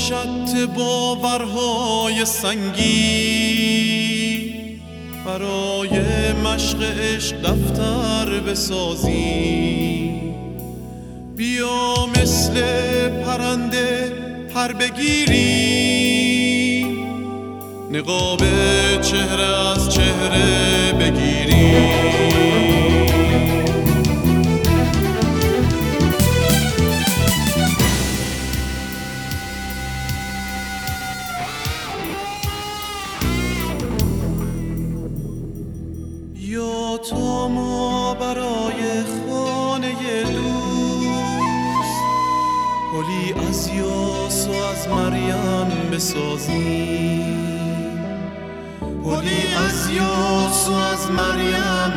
شط باورهای سنگی، برای مشق عشق دفتر بسازی. بیا مثل پرنده پر بگیری، نقاب چهره از چهره بگیری. یا تا ما برای خانه دوست گلی از یاس و از مریم بسازیم، گلی از یاس و از مریم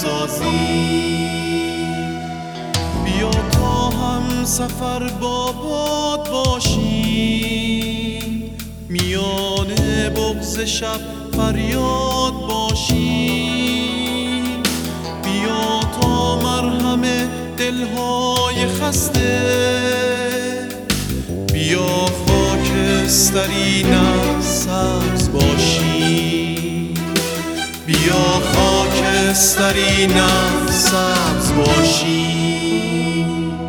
بسازیم. بیا تا هم سفر با باد باشیم، میان بغض شب فریاد باشیم. بیا تا مرهم دلهای خسته، بیا خاکستری نه سبز باشیم، بیا خاکستری نه سبز باشیم.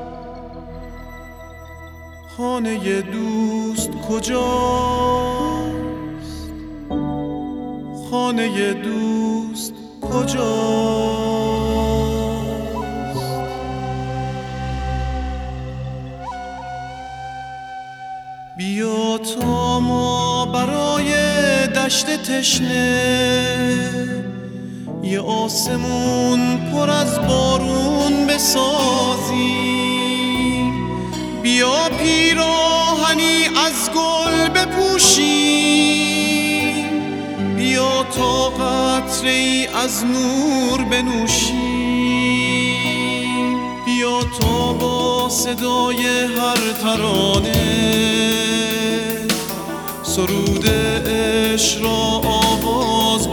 خانه دوست کجاست؟ خانه دوست کجاست؟ بیا تا ما برای دشت تشنه یه آسمون پر از بارون بسازیم. بیا پیراهنی از گل بپوشیم، بیا تا قطره‌ای از نور بنوشیم. بیا تا با صدای هر ترانه سرود عشق را آواز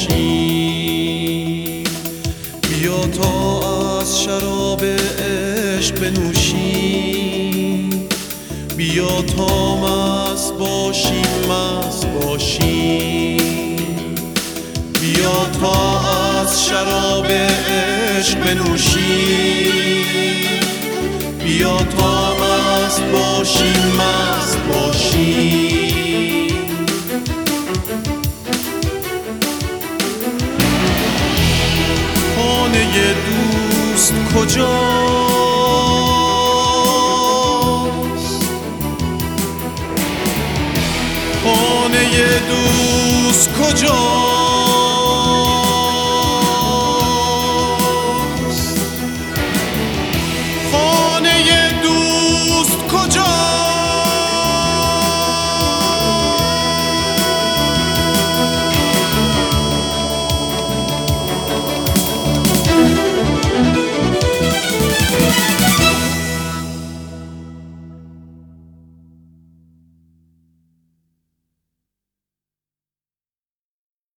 باشیم. بیا تا از شراب عشق بنوشیم، بیا تا مست باشیم مست باشیم. بیا تا از شراب عشق بنوشیم، بیا تا مست باشیم مست باشیم. خانه دوست کجاست؟ خانه دوست کجاست؟